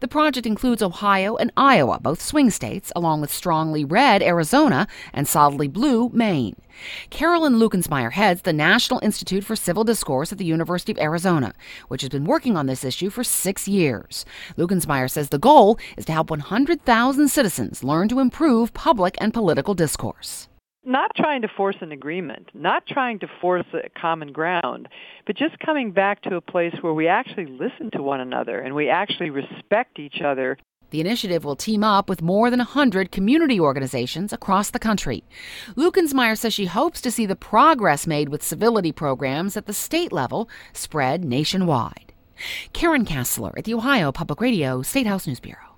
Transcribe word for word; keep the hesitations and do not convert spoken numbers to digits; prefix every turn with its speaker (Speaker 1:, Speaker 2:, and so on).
Speaker 1: The project includes Ohio and Iowa, both swing states, along with strongly red Arizona and solidly blue Maine. Carolyn Lukensmeyer heads the National Institute for Civil Discourse at the University of Arizona, which has been working on this issue for six years. Lukensmeyer says the goal is to help one hundred thousand citizens learn to improve public and political discourse.
Speaker 2: Not trying to force an agreement, not trying to force a common ground, but just coming back to a place where we actually listen to one another and we actually respect each other.
Speaker 1: The initiative will team up with more than one hundred community organizations across the country. Lukensmeyer says she hopes to see the progress made with civility programs at the state level spread nationwide. Karen Kassler at the Ohio Public Radio State House News Bureau.